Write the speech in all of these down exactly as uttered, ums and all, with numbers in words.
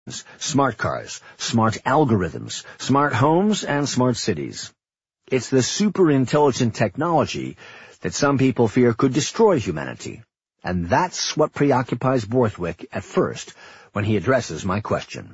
smart cars, smart algorithms, smart homes, and smart cities. It's the super-intelligent technology that some people fear could destroy humanity. And that's what preoccupies Borthwick at first when he addresses my question.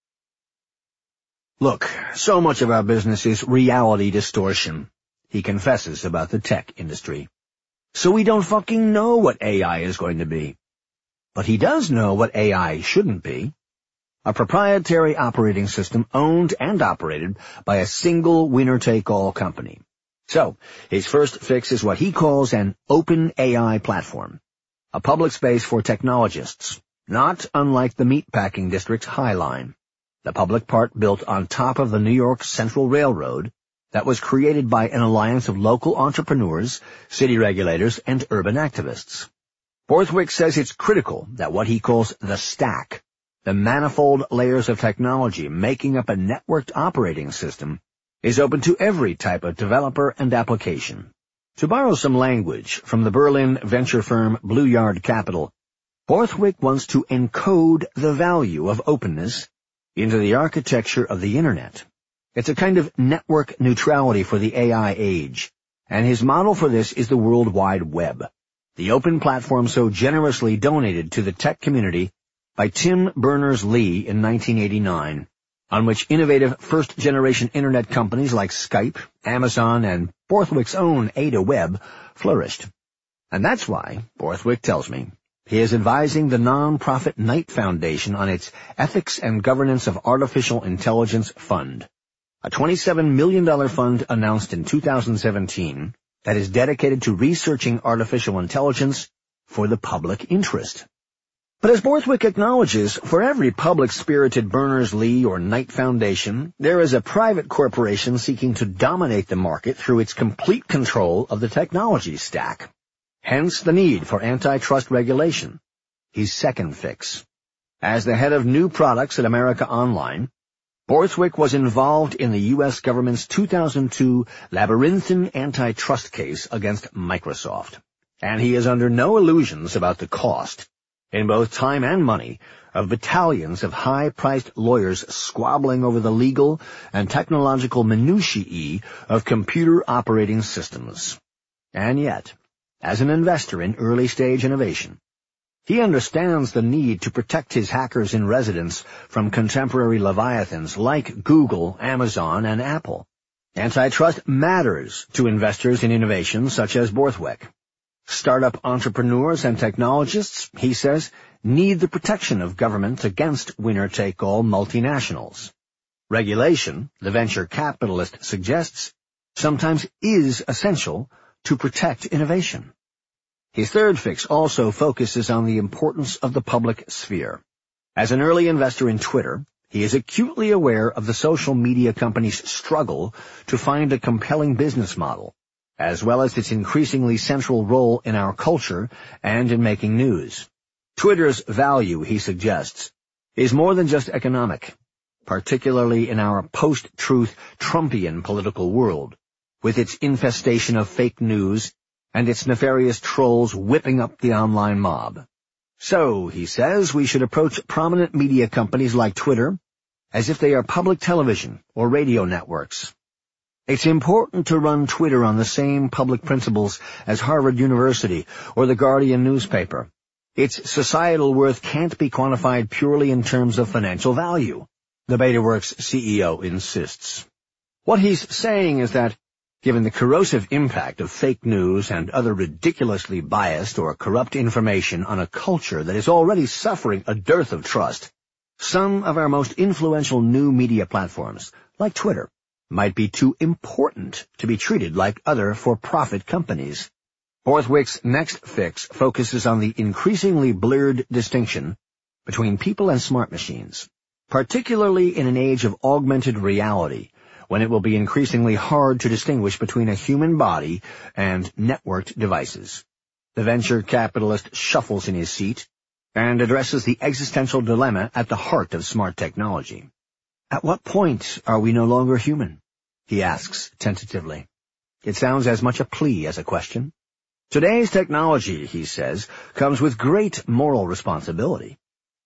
Look, so much of our business is reality distortion, he confesses about the tech industry. So we don't fucking know what A I is going to be. But he does know what A I shouldn't be. A proprietary operating system owned and operated by a single winner-take-all company. So, his first fix is what he calls an open A I platform, a public space for technologists, not unlike the meatpacking district's High Line, the public part built on top of the New York Central Railroad that was created by an alliance of local entrepreneurs, city regulators, and urban activists. Borthwick says it's critical that what he calls the stack, the manifold layers of technology making up a networked operating system, is open to every type of developer and application. To borrow some language from the Berlin venture firm Blue Yard Capital, Borthwick wants to encode the value of openness into the architecture of the Internet. It's a kind of network neutrality for the A I age, and his model for this is the World Wide Web, the open platform so generously donated to the tech community by Tim Berners-Lee in nineteen eighty-nine, on which innovative first-generation Internet companies like Skype, Amazon, and Borthwick's own Ada Web flourished. And that's why, Borthwick tells me, he is advising the non-profit Knight Foundation on its Ethics and Governance of Artificial Intelligence Fund, a twenty-seven million dollars fund announced in two thousand seventeen that is dedicated to researching artificial intelligence for the public interest. But as Borthwick acknowledges, for every public-spirited Berners-Lee or Knight Foundation, there is a private corporation seeking to dominate the market through its complete control of the technology stack. Hence the need for antitrust regulation. His second fix. As the head of new products at America Online, Borthwick was involved in the U S government's two thousand two labyrinthine antitrust case against Microsoft, and he is under no illusions about the cost, in both time and money, of battalions of high-priced lawyers squabbling over the legal and technological minutiae of computer operating systems. And yet, as an investor in early-stage innovation, he understands the need to protect his hackers in residence from contemporary leviathans like Google, Amazon, and Apple. Antitrust matters to investors in innovation such as Borthwick. Startup entrepreneurs and technologists, he says, need the protection of government against winner-take-all multinationals. Regulation, the venture capitalist suggests, sometimes is essential to protect innovation. His third fix also focuses on the importance of the public sphere. As an early investor in Twitter, he is acutely aware of the social media company's struggle to find a compelling business model, as well as its increasingly central role in our culture and in making news. Twitter's value, he suggests, is more than just economic, particularly in our post-truth Trumpian political world, with its infestation of fake news and its nefarious trolls whipping up the online mob. So, he says, we should approach prominent media companies like Twitter as if they are public television or radio networks. It's important to run Twitter on the same public principles as Harvard University or the Guardian newspaper. Its societal worth can't be quantified purely in terms of financial value, the BetaWorks C E O insists. What he's saying is that, given the corrosive impact of fake news and other ridiculously biased or corrupt information on a culture that is already suffering a dearth of trust, some of our most influential new media platforms, like Twitter, might be too important to be treated like other for-profit companies. Borthwick's next fix focuses on the increasingly blurred distinction between people and smart machines, particularly in an age of augmented reality, when it will be increasingly hard to distinguish between a human body and networked devices. The venture capitalist shuffles in his seat and addresses the existential dilemma at the heart of smart technology. At what point are we no longer human? He asks tentatively. It sounds as much a plea as a question. Today's technology, he says, comes with great moral responsibility.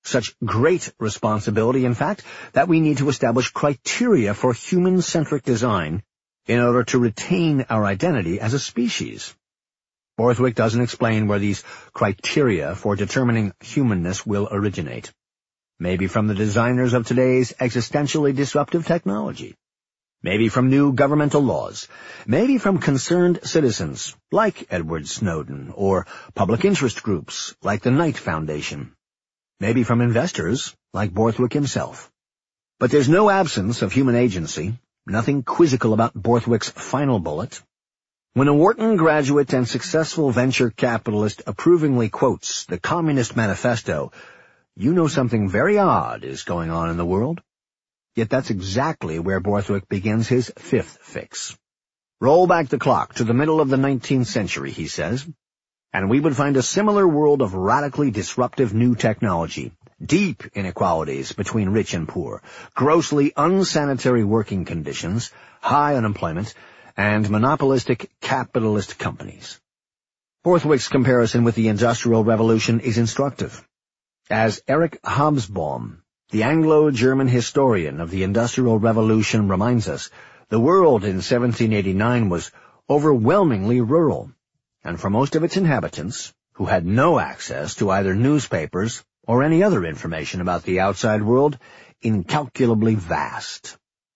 Such great responsibility, in fact, that we need to establish criteria for human-centric design in order to retain our identity as a species. Borthwick doesn't explain where these criteria for determining humanness will originate. Maybe from the designers of today's existentially disruptive technology. Maybe from new governmental laws. Maybe from concerned citizens, like Edward Snowden, or public interest groups, like the Knight Foundation. Maybe from investors, like Borthwick himself. But there's no absence of human agency, nothing quizzical about Borthwick's final bullet. When a Wharton graduate and successful venture capitalist approvingly quotes the Communist Manifesto, you know something very odd is going on in the world. Yet that's exactly where Borthwick begins his fifth fix. Roll back the clock to the middle of the nineteenth century, he says, and we would find a similar world of radically disruptive new technology, deep inequalities between rich and poor, grossly unsanitary working conditions, high unemployment, and monopolistic capitalist companies. Borthwick's comparison with the Industrial Revolution is instructive. As Eric Hobsbawm, the Anglo-German historian of the Industrial Revolution, reminds us, the world in seventeen eighty-nine was overwhelmingly rural, and for most of its inhabitants, who had no access to either newspapers or any other information about the outside world, incalculably vast.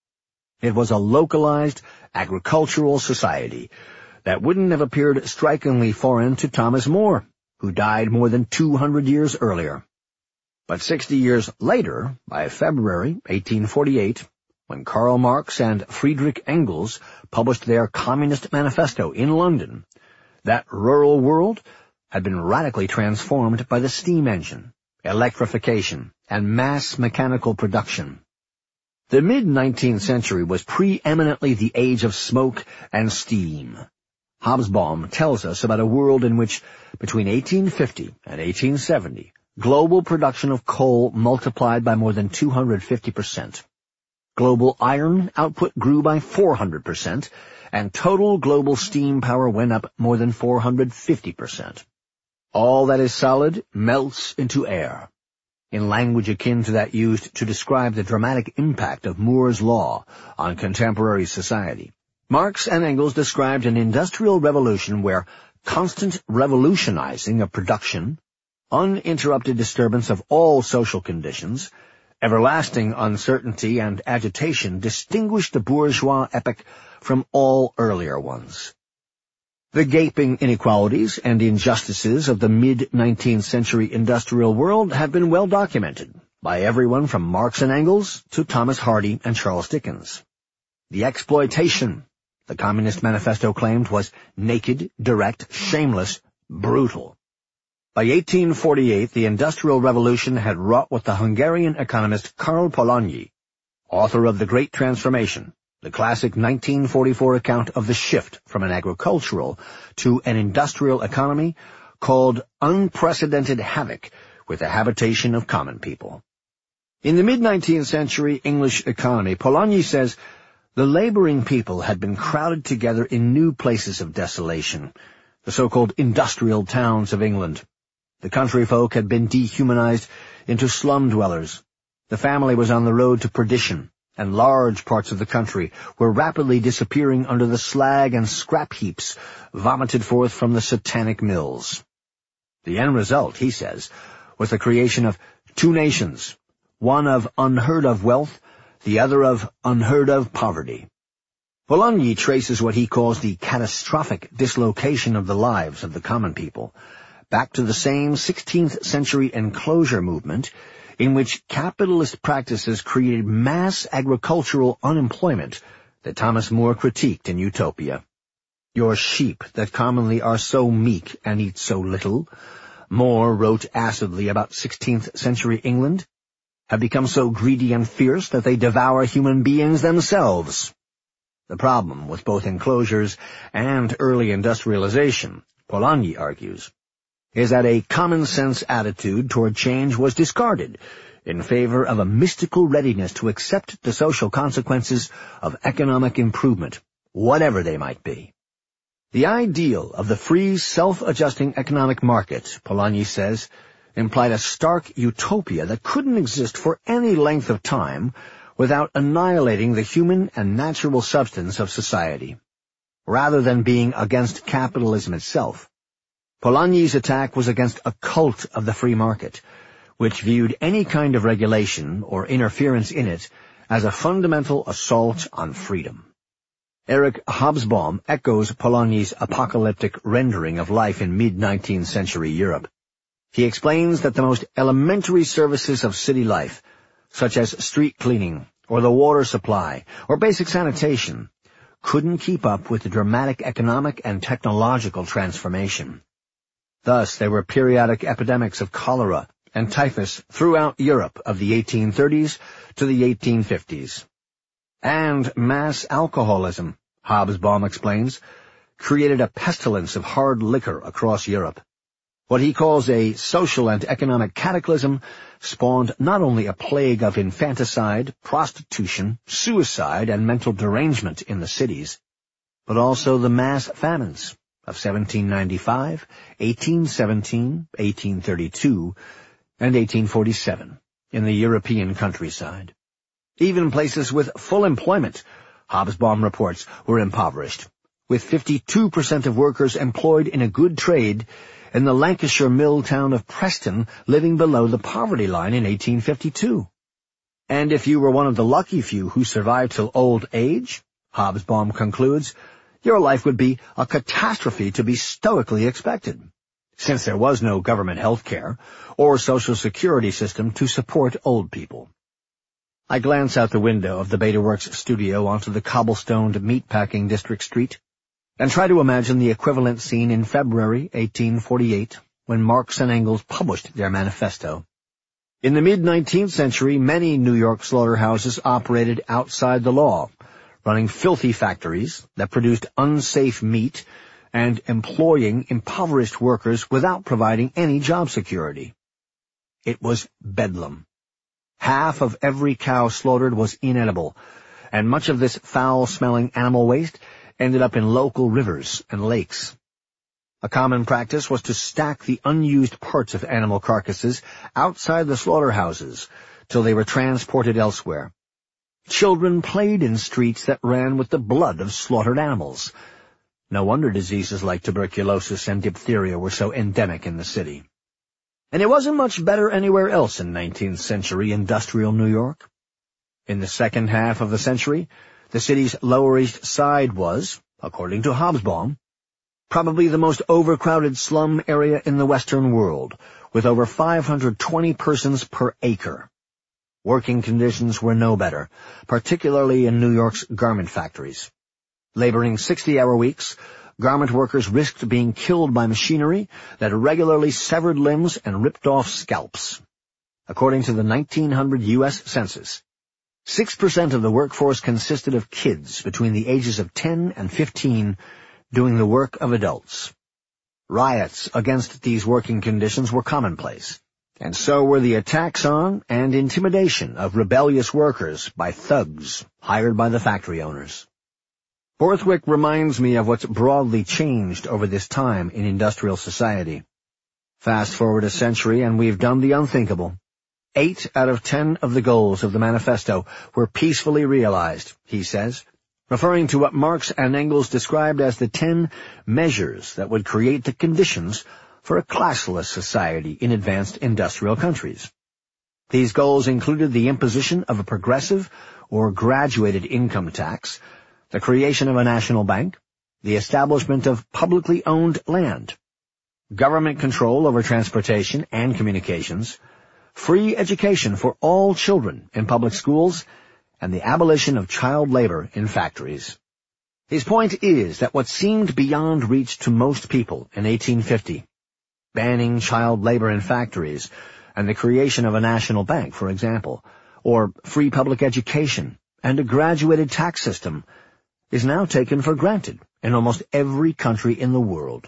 It was a localized, agricultural society that wouldn't have appeared strikingly foreign to Thomas More, who died more than two hundred years earlier. But sixty years later, by February eighteen forty-eight, when Karl Marx and Friedrich Engels published their Communist Manifesto in London, that rural world had been radically transformed by the steam engine, electrification, and mass mechanical production. The mid-nineteenth century was preeminently the age of smoke and steam. Hobsbawm tells us about a world in which, between eighteen fifty and eighteen seventy, global production of coal multiplied by more than two hundred fifty percent. Global iron output grew by four hundred percent, and total global steam power went up more than four hundred fifty percent. All that is solid melts into air. In language akin to that used to describe the dramatic impact of Moore's Law on contemporary society, Marx and Engels described an industrial revolution where constant revolutionizing of production, uninterrupted disturbance of all social conditions, everlasting uncertainty and agitation distinguished the bourgeois epoch from all earlier ones. The gaping inequalities and injustices of the mid-nineteenth century industrial world have been well documented by everyone from Marx and Engels to Thomas Hardy and Charles Dickens. The exploitation, the Communist Manifesto claimed, was naked, direct, shameless, brutal. By eighteen forty-eight, the Industrial Revolution had wrought what the Hungarian economist Karl Polanyi, author of The Great Transformation, the classic nineteen forty-four account of the shift from an agricultural to an industrial economy, called unprecedented havoc with the habitation of common people. In the mid-nineteenth century English economy, Polanyi says, the laboring people had been crowded together in new places of desolation, the so-called industrial towns of England. The country folk had been dehumanized into slum dwellers. The family was on the road to perdition, and large parts of the country were rapidly disappearing under the slag and scrap heaps vomited forth from the satanic mills. The end result, he says, was the creation of two nations, one of unheard-of wealth, the other of unheard-of poverty. Polanyi traces what he calls the catastrophic dislocation of the lives of the common people back to the same sixteenth century enclosure movement in which capitalist practices created mass agricultural unemployment that Thomas More critiqued in Utopia. Your sheep that commonly are so meek and eat so little, More wrote acidly about sixteenth century England, have become so greedy and fierce that they devour human beings themselves. The problem with both enclosures and early industrialization, Polanyi argues, is that a common-sense attitude toward change was discarded in favor of a mystical readiness to accept the social consequences of economic improvement, whatever they might be. The ideal of the free, self-adjusting economic market, Polanyi says, implied a stark utopia that couldn't exist for any length of time without annihilating the human and natural substance of society. Rather than being against capitalism itself, Polanyi's attack was against a cult of the free market, which viewed any kind of regulation or interference in it as a fundamental assault on freedom. Eric Hobsbawm echoes Polanyi's apocalyptic rendering of life in mid-nineteenth century Europe. He explains that the most elementary services of city life, such as street cleaning, or the water supply, or basic sanitation, couldn't keep up with the dramatic economic and technological transformation. Thus, there were periodic epidemics of cholera and typhus throughout Europe of the eighteen thirties to the eighteen fifties. And mass alcoholism, Hobsbawm explains, created a pestilence of hard liquor across Europe. What he calls a social and economic cataclysm spawned not only a plague of infanticide, prostitution, suicide, and mental derangement in the cities, but also the mass famines of seventeen ninety-five, eighteen seventeen, eighteen thirty-two, and eighteen forty-seven in the European countryside. Even places with full employment, Hobsbawm reports, were impoverished, with fifty-two percent of workers employed in a good trade in the Lancashire mill town of Preston living below the poverty line in eighteen fifty-two. And if you were one of the lucky few who survived till old age, Hobsbawm concludes, your life would be a catastrophe to be stoically expected, since there was no government health care or social security system to support old people. I glance out the window of the Betaworks studio onto the cobblestoned meatpacking district street, and try to imagine the equivalent scene in February eighteen forty-eight, when Marx and Engels published their manifesto. In the mid-nineteenth century, many New York slaughterhouses operated outside the law, running filthy factories that produced unsafe meat and employing impoverished workers without providing any job security. It was bedlam. Half of every cow slaughtered was inedible, and much of this foul-smelling animal waste ended up in local rivers and lakes. A common practice was to stack the unused parts of animal carcasses outside the slaughterhouses till they were transported elsewhere. Children played in streets that ran with the blood of slaughtered animals. No wonder diseases like tuberculosis and diphtheria were so endemic in the city. And it wasn't much better anywhere else in nineteenth century industrial New York. In the second half of the century, the city's Lower East Side was, according to Hobsbawm, probably the most overcrowded slum area in the Western world, with over five hundred twenty persons per acre. Working conditions were no better, particularly in New York's garment factories. Laboring sixty-hour weeks, garment workers risked being killed by machinery that regularly severed limbs and ripped off scalps. According to the nineteen hundred U S Census, six percent of the workforce consisted of kids between the ages of ten and fifteen doing the work of adults. Riots against these working conditions were commonplace, and so were the attacks on and intimidation of rebellious workers by thugs hired by the factory owners. Borthwick reminds me of what's broadly changed over this time in industrial society. Fast forward a century and we've done the unthinkable. Eight out of ten of the goals of the manifesto were peacefully realized, he says, referring to what Marx and Engels described as the ten measures that would create the conditions for a classless society in advanced industrial countries. These goals included the imposition of a progressive or graduated income tax, the creation of a national bank, the establishment of publicly owned land, government control over transportation and communications, free education for all children in public schools, and the abolition of child labor in factories. His point is that what seemed beyond reach to most people in eighteen fifty, banning child labor in factories, and the creation of a national bank, for example, or free public education, and a graduated tax system, is now taken for granted in almost every country in the world.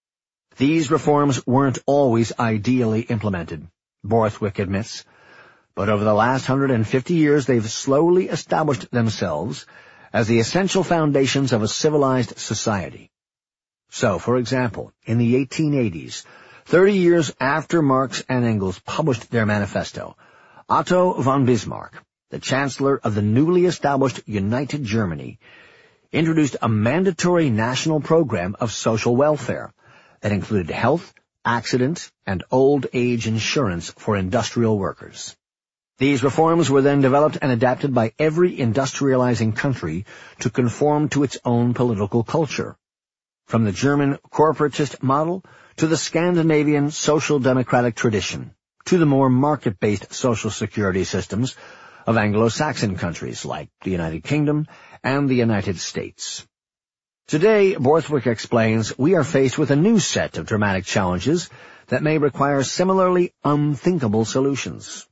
These reforms weren't always ideally implemented, Borthwick admits, but over the last one hundred fifty years they've slowly established themselves as the essential foundations of a civilized society. So, for example, in the eighteen eighties, Thirty years after Marx and Engels published their manifesto, Otto von Bismarck, the Chancellor of the newly established United Germany, introduced a mandatory national program of social welfare that included health, accident, and old age insurance for industrial workers. These reforms were then developed and adapted by every industrializing country to conform to its own political culture, from the German corporatist model to the Scandinavian social democratic tradition, to the more market-based social security systems of Anglo-Saxon countries like the United Kingdom and the United States. Today, Borthwick explains, we are faced with a new set of dramatic challenges that may require similarly unthinkable solutions.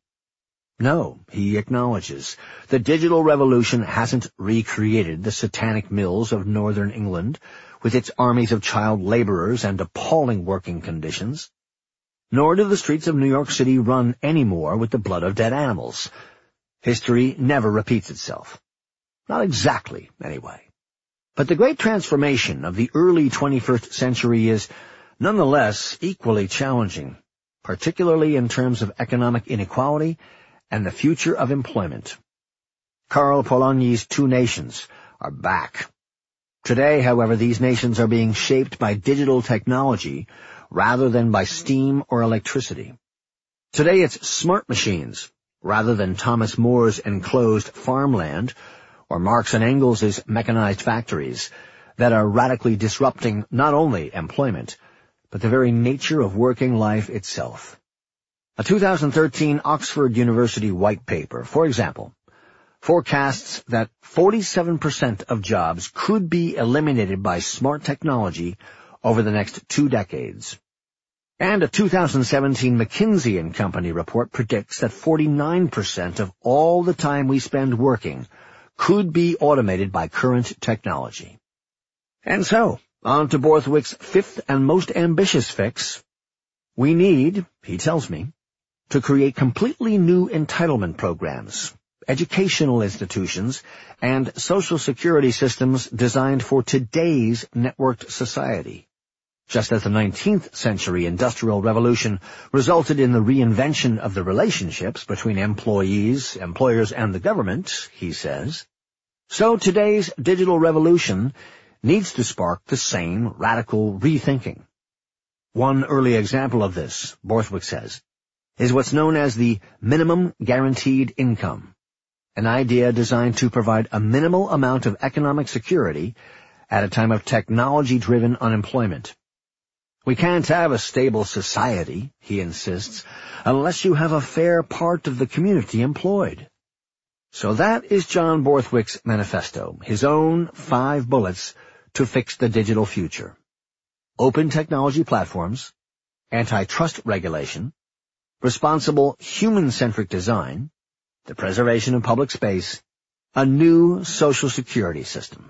No, he acknowledges, the digital revolution hasn't recreated the satanic mills of northern England with its armies of child laborers and appalling working conditions. Nor do the streets of New York City run anymore with the blood of dead animals. History never repeats itself. Not exactly, anyway. But the great transformation of the early twenty-first century is, nonetheless, equally challenging, particularly in terms of economic inequality and the future of employment. Karl Polanyi's two nations are back. Today, however, these nations are being shaped by digital technology rather than by steam or electricity. Today it's smart machines rather than Thomas More's enclosed farmland or Marx and Engels' mechanized factories that are radically disrupting not only employment, but the very nature of working life itself. A two thousand thirteen Oxford University white paper, for example, forecasts that forty-seven percent of jobs could be eliminated by smart technology over the next two decades. And a two thousand seventeen McKinsey and Company report predicts that forty-nine percent of all the time we spend working could be automated by current technology. And so, on to Borthwick's fifth and most ambitious fix. We need, he tells me, to create completely new entitlement programs, educational institutions, and social security systems designed for today's networked society. Just as the nineteenth century Industrial Revolution resulted in the reinvention of the relationships between employees, employers, and the government, he says, so today's digital revolution needs to spark the same radical rethinking. One early example of this, Borthwick says, is what's known as the minimum guaranteed income, an idea designed to provide a minimal amount of economic security at a time of technology-driven unemployment. We can't have a stable society, he insists, unless you have a fair part of the community employed. So that is John Borthwick's manifesto, his own five bullets to fix the digital future. Open technology platforms, antitrust regulation, responsible human-centric design, the preservation of public space, a new social security system.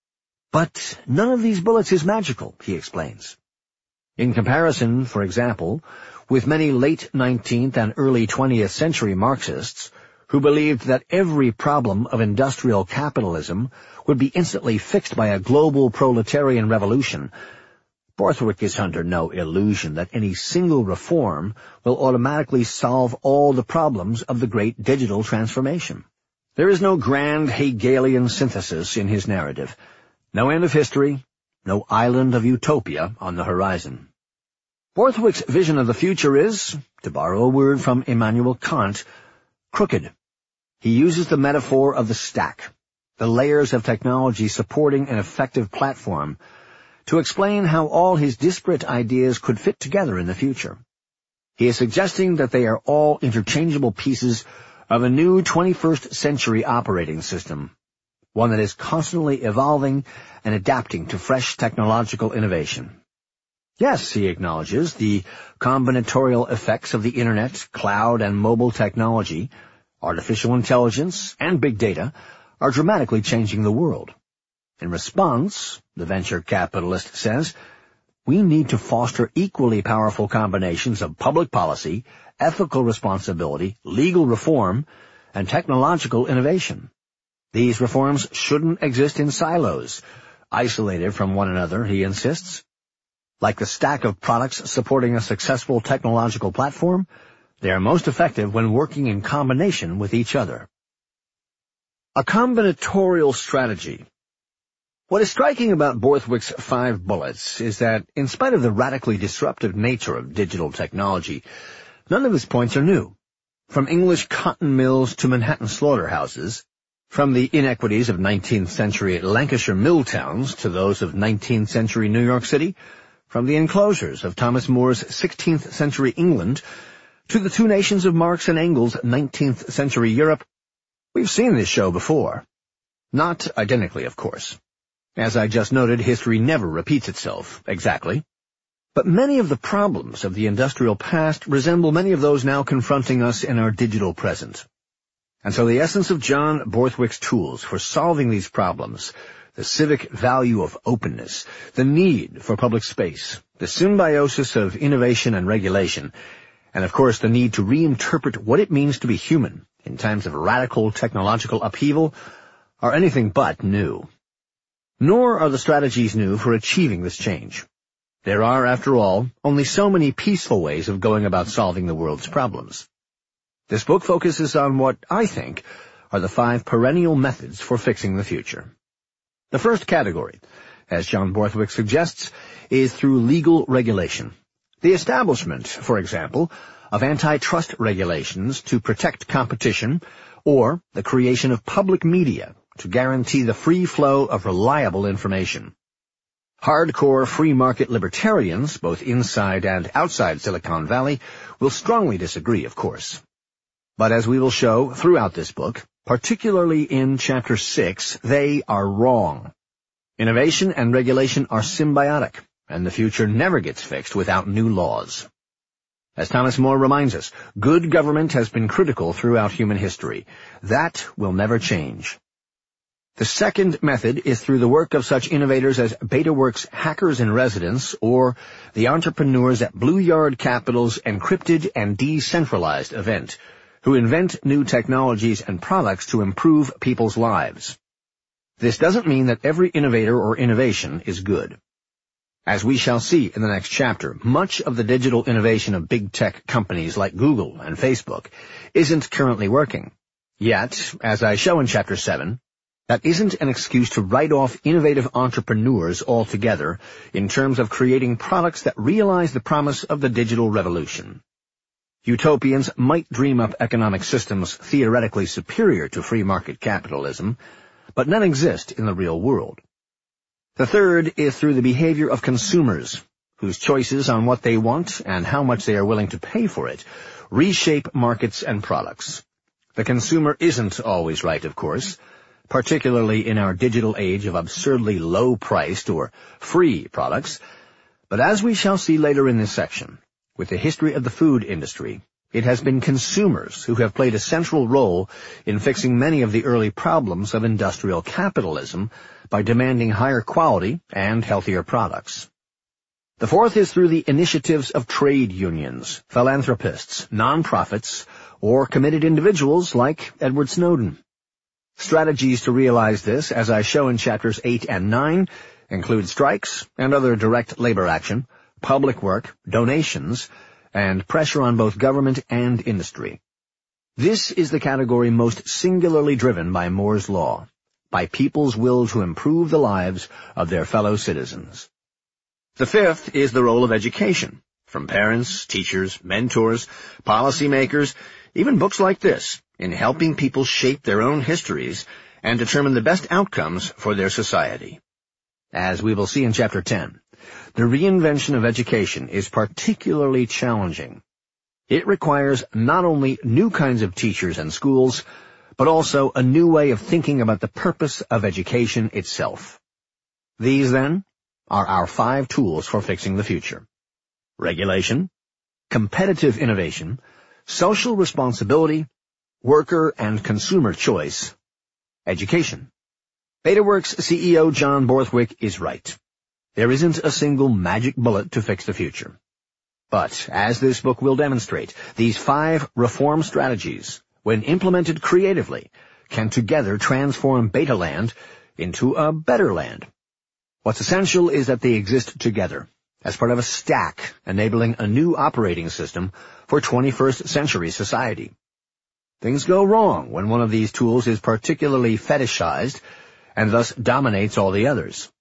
But none of these bullets is magical, he explains. In comparison, for example, with many late nineteenth and early twentieth century Marxists who believed that every problem of industrial capitalism would be instantly fixed by a global proletarian revolution, Borthwick is under no illusion that any single reform will automatically solve all the problems of the great digital transformation. There is no grand Hegelian synthesis in his narrative, no end of history, no island of utopia on the horizon. Borthwick's vision of the future is, to borrow a word from Immanuel Kant, crooked. He uses the metaphor of the stack, the layers of technology supporting an effective platform, to explain how all his disparate ideas could fit together in the future. He is suggesting that they are all interchangeable pieces of a new twenty-first century operating system, one that is constantly evolving and adapting to fresh technological innovation. Yes, he acknowledges, the combinatorial effects of the Internet, cloud, and mobile technology, artificial intelligence, and big data are dramatically changing the world. In response, the venture capitalist says, we need to foster equally powerful combinations of public policy, ethical responsibility, legal reform, and technological innovation. These reforms shouldn't exist in silos, isolated from one another, he insists. Like the stack of products supporting a successful technological platform, they are most effective when working in combination with each other. A combinatorial strategy. What is striking about Borthwick's five bullets is that, in spite of the radically disruptive nature of digital technology, none of his points are new. From English cotton mills to Manhattan slaughterhouses, from the inequities of nineteenth century Lancashire mill towns to those of nineteenth century New York City, from the enclosures of Thomas More's sixteenth century England to the two nations of Marx and Engels' nineteenth century Europe, we've seen this show before. Not identically, of course. As I just noted, history never repeats itself exactly. But many of the problems of the industrial past resemble many of those now confronting us in our digital present. And so the essence of John Borthwick's tools for solving these problems, the civic value of openness, the need for public space, the symbiosis of innovation and regulation, and of course the need to reinterpret what it means to be human in times of radical technological upheaval, are anything but new. Nor are the strategies new for achieving this change. There are, after all, only so many peaceful ways of going about solving the world's problems. This book focuses on what I think are the five perennial methods for fixing the future. The first category, as John Borthwick suggests, is through legal regulation. The establishment, for example, of antitrust regulations to protect competition, or the creation of public media to guarantee the free flow of reliable information. Hardcore free market libertarians, both inside and outside Silicon Valley, will strongly disagree, of course. But as we will show throughout this book, particularly in Chapter six, they are wrong. Innovation and regulation are symbiotic, and the future never gets fixed without new laws. As Thomas More reminds us, good government has been critical throughout human history. That will never change. The second method is through the work of such innovators as BetaWorks' Hackers in Residence or the entrepreneurs at Blue Yard Capital's Encrypted and Decentralized event, who invent new technologies and products to improve people's lives. This doesn't mean that every innovator or innovation is good. As we shall see in the next chapter, much of the digital innovation of big tech companies like Google and Facebook isn't currently working. Yet, as I show in Chapter seven, that isn't an excuse to write off innovative entrepreneurs altogether in terms of creating products that realize the promise of the digital revolution. Utopians might dream up economic systems theoretically superior to free market capitalism, but none exist in the real world. The third is through the behavior of consumers, whose choices on what they want and how much they are willing to pay for it reshape markets and products. The consumer isn't always right, of course, particularly in our digital age of absurdly low-priced or free products, but as we shall see later in this section, with the history of the food industry, it has been consumers who have played a central role in fixing many of the early problems of industrial capitalism by demanding higher quality and healthier products. The fourth is through the initiatives of trade unions, philanthropists, nonprofits, or committed individuals like Edward Snowden. Strategies to realize this, as I show in Chapters eight and nine, include strikes and other direct labor action, public work, donations, and pressure on both government and industry. This is the category most singularly driven by Moore's Law, by people's will to improve the lives of their fellow citizens. The fifth is the role of education, from parents, teachers, mentors, policymakers, even books like this, in helping people shape their own histories and determine the best outcomes for their society. As we will see in Chapter ten, the reinvention of education is particularly challenging. It requires not only new kinds of teachers and schools, but also a new way of thinking about the purpose of education itself. These, then, are our five tools for fixing the future: regulation, competitive innovation, social responsibility, worker and consumer choice, education. BetaWorks C E O John Borthwick is right. There isn't a single magic bullet to fix the future. But, as this book will demonstrate, these five reform strategies, when implemented creatively, can together transform Betaland into a better land. What's essential is that they exist together, as part of a stack enabling a new operating system for twenty-first century society. Things go wrong when one of these tools is particularly fetishized and thus dominates all the others.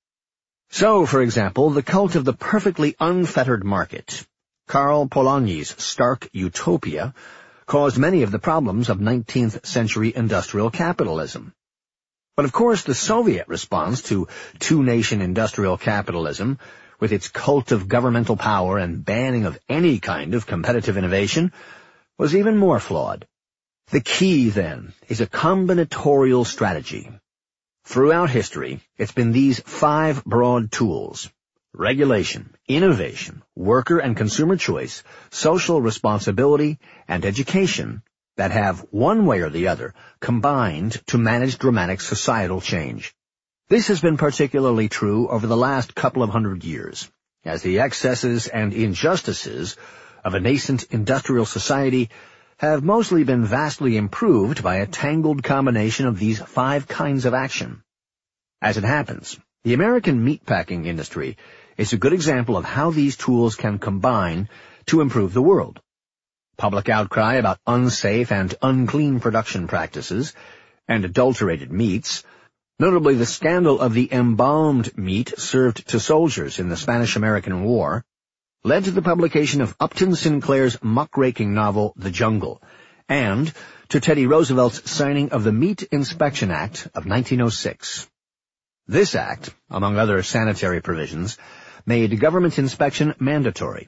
So, for example, the cult of the perfectly unfettered market, Karl Polanyi's stark utopia, caused many of the problems of nineteenth century industrial capitalism. But of course the Soviet response to two-nation industrial capitalism, with its cult of governmental power and banning of any kind of competitive innovation, was even more flawed. The key, then, is a combinatorial strategy. Throughout history, it's been these five broad tools: regulation, innovation, worker and consumer choice, social responsibility, and education that have, one way or the other, combined to manage dramatic societal change. This has been particularly true over the last couple of hundred years, as the excesses and injustices of a nascent industrial society have mostly been vastly improved by a tangled combination of these five kinds of action. As it happens, the American meatpacking industry is a good example of how these tools can combine to improve the world. Public outcry about unsafe and unclean production practices and adulterated meats, notably the scandal of the embalmed meat served to soldiers in the Spanish-American War, led to the publication of Upton Sinclair's muckraking novel The Jungle, and to Teddy Roosevelt's signing of the Meat Inspection Act of nineteen oh six. This act, among other sanitary provisions, made government inspection mandatory.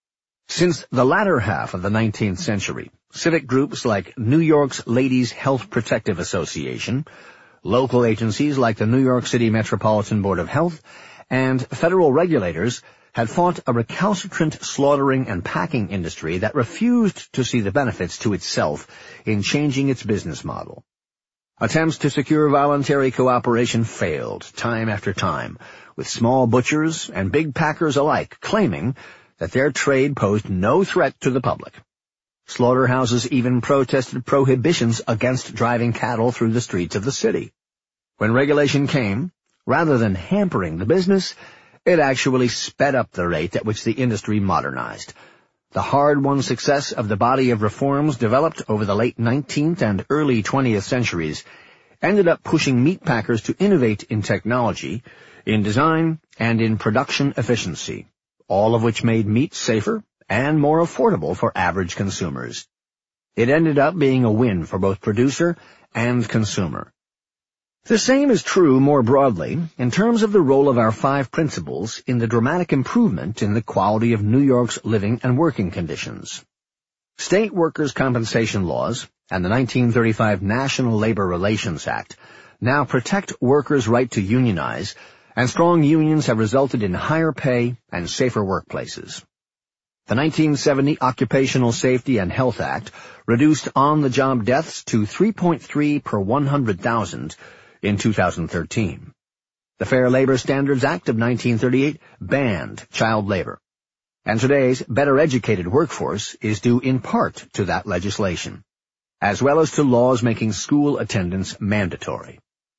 Since the latter half of the nineteenth century, civic groups like New York's Ladies Health Protective Association, local agencies like the New York City Metropolitan Board of Health, and federal regulators had fought a recalcitrant slaughtering and packing industry that refused to see the benefits to itself in changing its business model. Attempts to secure voluntary cooperation failed time after time, with small butchers and big packers alike claiming that their trade posed no threat to the public. Slaughterhouses even protested prohibitions against driving cattle through the streets of the city. When regulation came, rather than hampering the business, it actually sped up the rate at which the industry modernized. The hard-won success of the body of reforms developed over the late nineteenth and early twentieth centuries ended up pushing meatpackers to innovate in technology, in design, and in production efficiency, all of which made meat safer and more affordable for average consumers. It ended up being a win for both producer and consumer. The same is true more broadly in terms of the role of our five principles in the dramatic improvement in the quality of New York's living and working conditions. State workers' compensation laws and the nineteen thirty-five National Labor Relations Act now protect workers' right to unionize, and strong unions have resulted in higher pay and safer workplaces. The nineteen seventy Occupational Safety and Health Act reduced on-the-job deaths to three point three per one hundred thousand in two thousand thirteen. The Fair Labor Standards Act of nineteen thirty-eight banned child labor, and today's better-educated workforce is due in part to that legislation, as well as to laws making school attendance mandatory.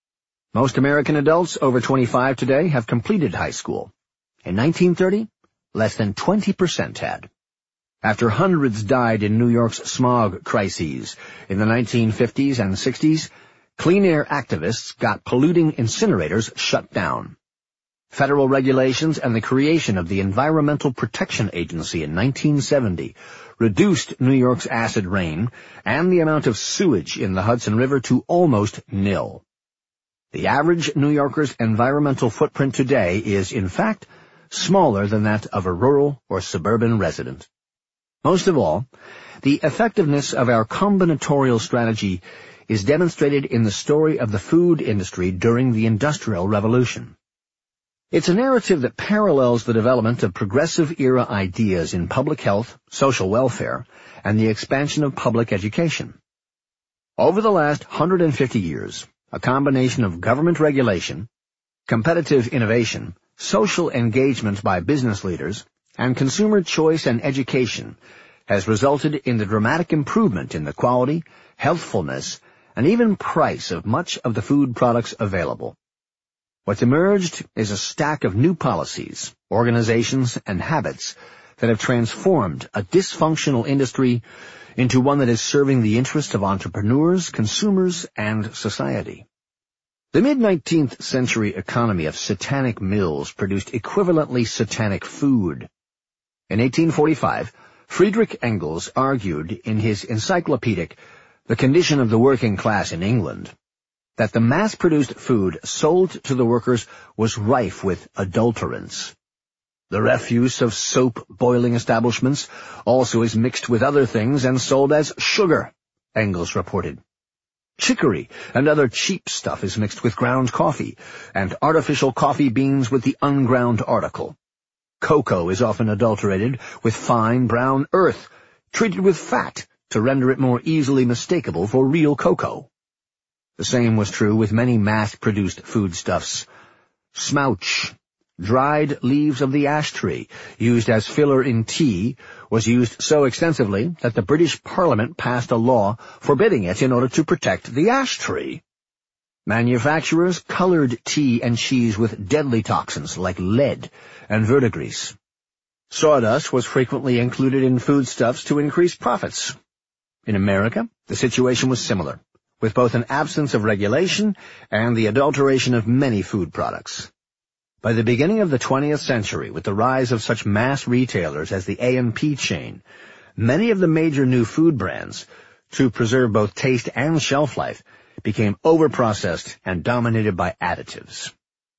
Most American adults over twenty-five today have completed high school. In nineteen thirty, less than twenty percent had. After hundreds died in New York's smog crises in the nineteen fifties and sixties, clean air activists got polluting incinerators shut down. Federal regulations and the creation of the Environmental Protection Agency in nineteen seventy reduced New York's acid rain and the amount of sewage in the Hudson River to almost nil. The average New Yorker's environmental footprint today is, in fact, smaller than that of a rural or suburban resident. Most of all, the effectiveness of our combinatorial strategy is demonstrated in the story of the food industry during the Industrial Revolution. It's a narrative that parallels the development of progressive-era ideas in public health, social welfare, and the expansion of public education. Over the last one hundred fifty years, a combination of government regulation, competitive innovation, social engagement by business leaders, and consumer choice and education has resulted in the dramatic improvement in the quality, healthfulness, and even price of much of the food products available. What's emerged is a stack of new policies, organizations, and habits that have transformed a dysfunctional industry into one that is serving the interests of entrepreneurs, consumers, and society. The mid-nineteenth century economy of satanic mills produced equivalently satanic food. In eighteen forty-five, Friedrich Engels argued in his encyclopedic The Condition of the Working Class in England that the mass-produced food sold to the workers was rife with adulterants. The refuse of soap boiling establishments also is mixed with other things and sold as sugar, Engels reported. Chicory and other cheap stuff is mixed with ground coffee, and artificial coffee beans with the unground article. Cocoa is often adulterated with fine brown earth, treated with fat to render it more easily mistakable for real cocoa. The same was true with many mass-produced foodstuffs. Smouch, dried leaves of the ash tree, used as filler in tea, was used so extensively that the British Parliament passed a law forbidding it in order to protect the ash tree. Manufacturers colored tea and cheese with deadly toxins like lead and verdigris. Sawdust was frequently included in foodstuffs to increase profits. In America, the situation was similar, with both an absence of regulation and the adulteration of many food products. By the beginning of the twentieth century, with the rise of such mass retailers as the A and P chain, many of the major new food brands, to preserve both taste and shelf life, became overprocessed and dominated by additives.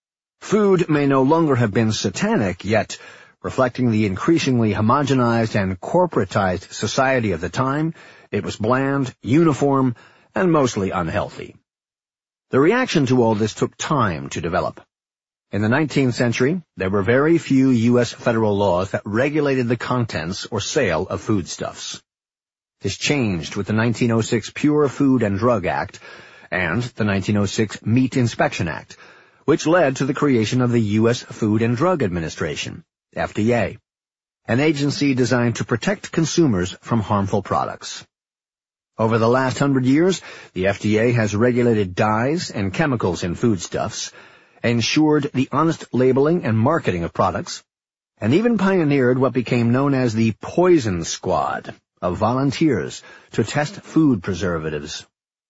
Food may no longer have been satanic, yet, reflecting the increasingly homogenized and corporatized society of the time, it was bland, uniform, and mostly unhealthy. The reaction to all this took time to develop. In the nineteenth century, there were very few U S federal laws that regulated the contents or sale of foodstuffs. This changed with the nineteen oh six Pure Food and Drug Act and the nineteen oh six Meat Inspection Act, which led to the creation of the U S Food and Drug Administration, F D A, an agency designed to protect consumers from harmful products. Over the last hundred years, the F D A has regulated dyes and chemicals in foodstuffs, ensured the honest labeling and marketing of products, and even pioneered what became known as the Poison Squad of volunteers to test food preservatives.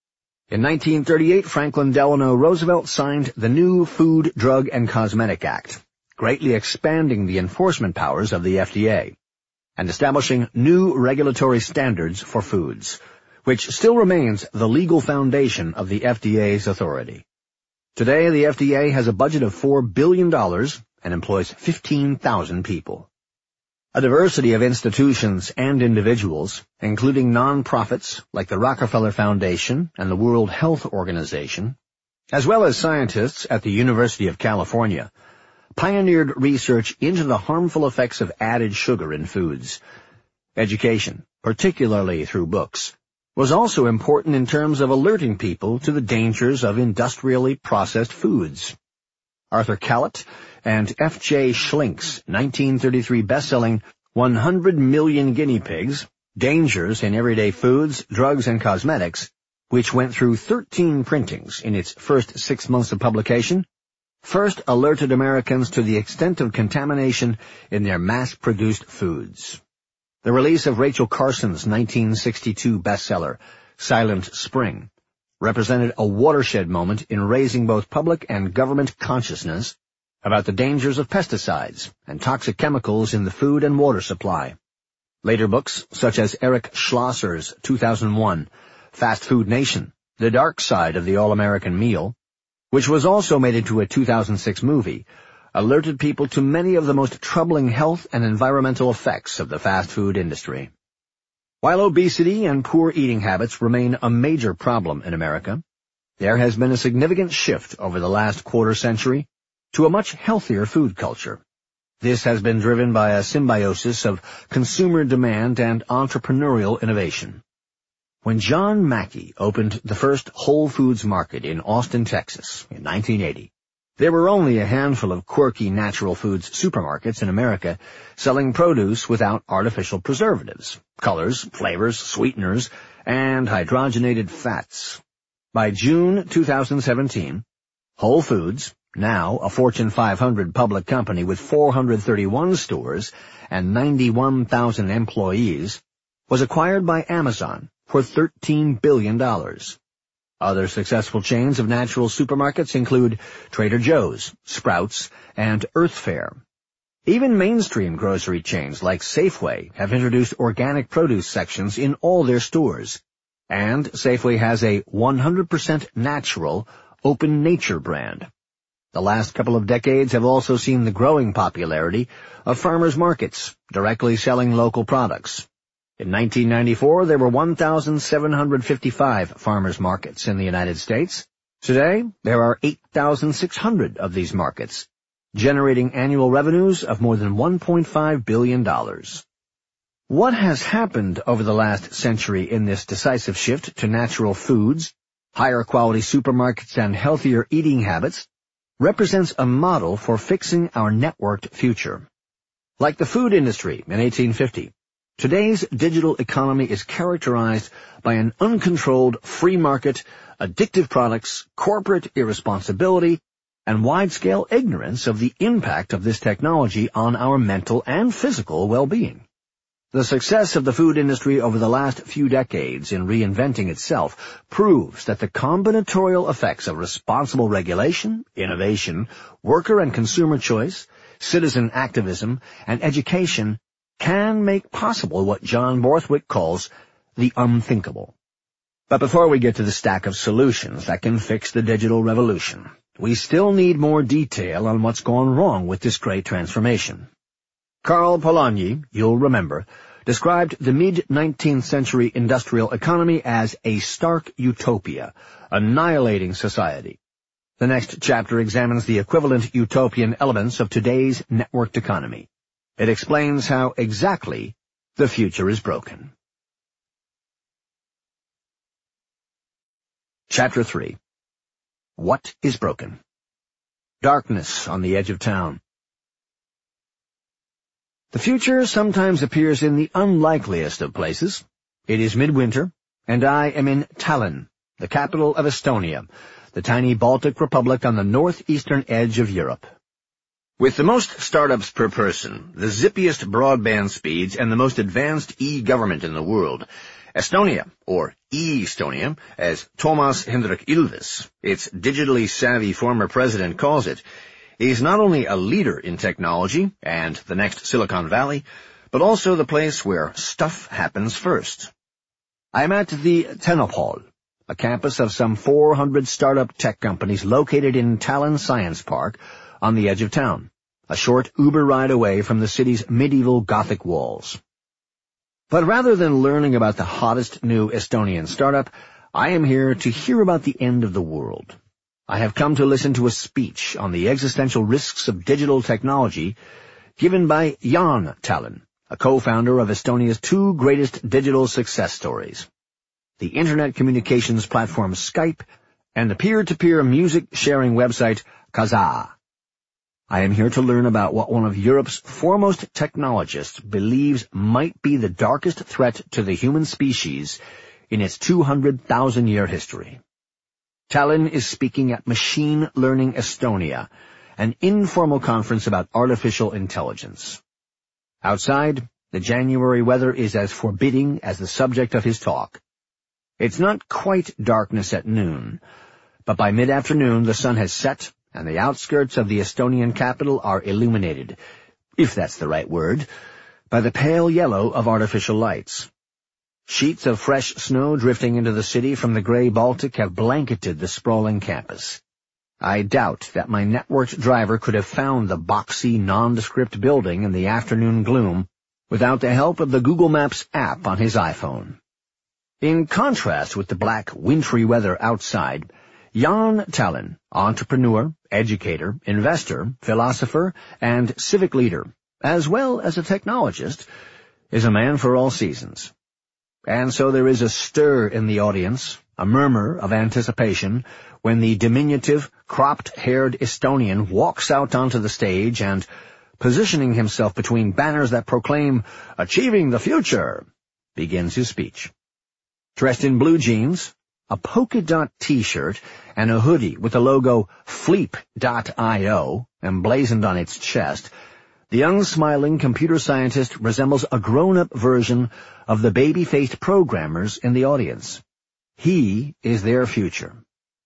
In nineteen thirty-eight, Franklin Delano Roosevelt signed the new Food, Drug, and Cosmetic Act, greatly expanding the enforcement powers of the F D A, and establishing new regulatory standards for foods, which still remains the legal foundation of the F D A's authority. Today, the F D A has a budget of four billion dollars and employs fifteen thousand people. A diversity of institutions and individuals, including non-profits like the Rockefeller Foundation and the World Health Organization, as well as scientists at the University of California, pioneered research into the harmful effects of added sugar in foods. Education, particularly through books, was also important in terms of alerting people to the dangers of industrially processed foods. Arthur Callett and F J Schlink's nineteen thirty-three best-selling one hundred million Guinea Pigs, Dangers in Everyday Foods, Drugs, and Cosmetics, which went through thirteen printings in its first six months of publication, first alerted Americans to the extent of contamination in their mass-produced foods. The release of Rachel Carson's nineteen sixty-two bestseller, Silent Spring, represented a watershed moment in raising both public and government consciousness about the dangers of pesticides and toxic chemicals in the food and water supply. Later books, such as Eric Schlosser's two thousand one Fast Food Nation, The Dark Side of the All-American Meal, which was also made into a two thousand six movie, alerted people to many of the most troubling health and environmental effects of the fast food industry. While obesity and poor eating habits remain a major problem in America, there has been a significant shift over the last quarter century to a much healthier food culture. This has been driven by a symbiosis of consumer demand and entrepreneurial innovation. When John Mackey opened the first Whole Foods Market in Austin, Texas, in nineteen eighty, there were only a handful of quirky natural foods supermarkets in America selling produce without artificial preservatives, colors, flavors, sweeteners, and hydrogenated fats. By June two thousand seventeen, Whole Foods, now a Fortune five hundred public company with four hundred thirty-one stores and ninety-one thousand employees, was acquired by Amazon for thirteen billion dollars. Other successful chains of natural supermarkets include Trader Joe's, Sprouts, and Earth Fare. Even mainstream grocery chains like Safeway have introduced organic produce sections in all their stores, and Safeway has a one hundred percent natural, Open Nature brand. The last couple of decades have also seen the growing popularity of farmers markets, directly selling local products. In nineteen ninety-four, there were one thousand seven hundred fifty-five farmers markets in the United States. Today, there are eight thousand six hundred of these markets, generating annual revenues of more than one point five billion dollars. What has happened over the last century in this decisive shift to natural foods, higher quality supermarkets, and healthier eating habits represents a model for fixing our networked future. Like the food industry in eighteen fifty, today's digital economy is characterized by an uncontrolled free market, addictive products, corporate irresponsibility, and wide-scale ignorance of the impact of this technology on our mental and physical well-being. The success of the food industry over the last few decades in reinventing itself proves that the combinatorial effects of responsible regulation, innovation, worker and consumer choice, citizen activism, and education can make possible what John Borthwick calls the unthinkable. But before we get to the stack of solutions that can fix the digital revolution, we still need more detail on what's gone wrong with this great transformation. Karl Polanyi, you'll remember, described the mid-nineteenth century industrial economy as a stark utopia, annihilating society. The next chapter examines the equivalent utopian elements of today's networked economy. It explains how exactly the future is broken. Chapter three. What is broken? Darkness on the edge of town. The future sometimes appears in the unlikeliest of places. It is midwinter, and I am in Tallinn, the capital of Estonia, the tiny Baltic republic on the northeastern edge of Europe. With the most startups per person, the zippiest broadband speeds, and the most advanced e-government in the world, Estonia, or e-Estonia, as Toomas Hendrik Ilves, its digitally savvy former president, calls it, is not only a leader in technology and the next Silicon Valley, but also the place where stuff happens first. I'm at the Tehnopool, a campus of some four hundred startup tech companies located in Tallinn Science Park on the edge of town, a short Uber ride away from the city's medieval Gothic walls. But rather than learning about the hottest new Estonian startup, I am here to hear about the end of the world. I have come to listen to a speech on the existential risks of digital technology given by Jaan Tallinn, a co-founder of Estonia's two greatest digital success stories, the internet communications platform Skype and the peer-to-peer music-sharing website Kazaa. I am here to learn about what one of Europe's foremost technologists believes might be the darkest threat to the human species in its two hundred thousand year history. Tallinn is speaking at Machine Learning Estonia, an informal conference about artificial intelligence. Outside, the January weather is as forbidding as the subject of his talk. It's not quite darkness at noon, but by mid-afternoon the sun has set and the outskirts of the Estonian capital are illuminated, if that's the right word, by the pale yellow of artificial lights. Sheets of fresh snow drifting into the city from the gray Baltic have blanketed the sprawling campus. I doubt that my networked driver could have found the boxy, nondescript building in the afternoon gloom without the help of the Google Maps app on his iPhone. In contrast with the black, wintry weather outside, Jaan Tallinn, entrepreneur, educator, investor, philosopher, and civic leader, as well as a technologist, is a man for all seasons. And so there is a stir in the audience, a murmur of anticipation, when the diminutive, cropped-haired Estonian walks out onto the stage and, positioning himself between banners that proclaim, "Achieving the Future," begins his speech. Dressed in blue jeans, a polka dot t-shirt, and a hoodie with the logo Fleep dot I O, emblazoned on its chest, the unsmiling computer scientist resembles a grown-up version of the baby-faced programmers in the audience. He is their future.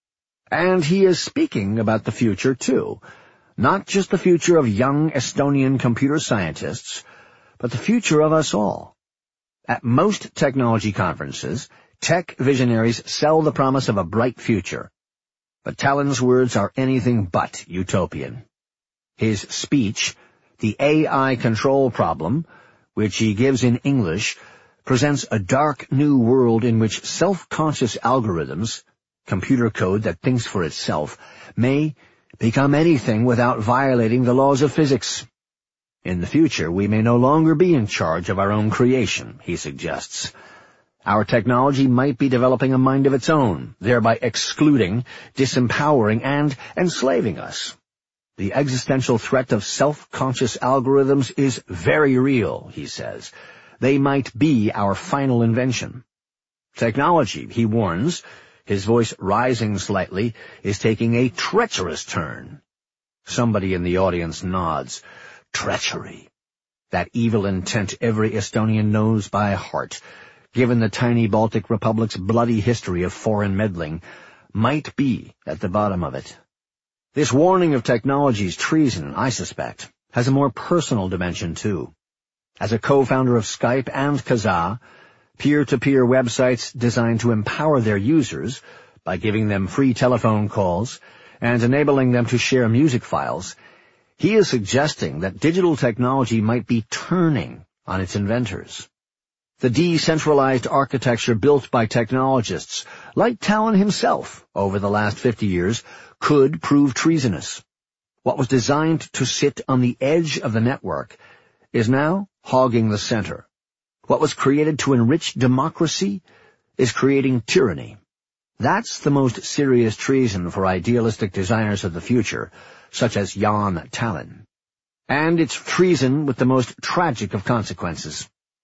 And he is speaking about the future, too. Not just the future of young Estonian computer scientists, but the future of us all. At most technology conferences, tech visionaries sell the promise of a bright future. But Talon's words are anything but utopian. His speech, The A I Control Problem, which he gives in English, presents a dark new world in which self-conscious algorithms, computer code that thinks for itself, may become anything without violating the laws of physics. In the future, we may no longer be in charge of our own creation, he suggests. Our technology might be developing a mind of its own, thereby excluding, disempowering, and enslaving us. The existential threat of self-conscious algorithms is very real, he says. They might be our final invention. Technology, he warns, his voice rising slightly, is taking a treacherous turn. Somebody in the audience nods. Treachery. That evil intent every Estonian knows by heart, given the tiny Baltic Republic's bloody history of foreign meddling, might be at the bottom of it. This warning of technology's treason, I suspect, has a more personal dimension, too. As a co-founder of Skype and Kazaa, peer-to-peer websites designed to empower their users by giving them free telephone calls and enabling them to share music files, he is suggesting that digital technology might be turning on its inventors. The decentralized architecture built by technologists, like Talon himself over the last fifty years, could prove treasonous. What was designed to sit on the edge of the network is now hogging the center. What was created to enrich democracy is creating tyranny. That's the most serious treason for idealistic designers of the future, such as Jan Talon. And it's treason with the most tragic of consequences.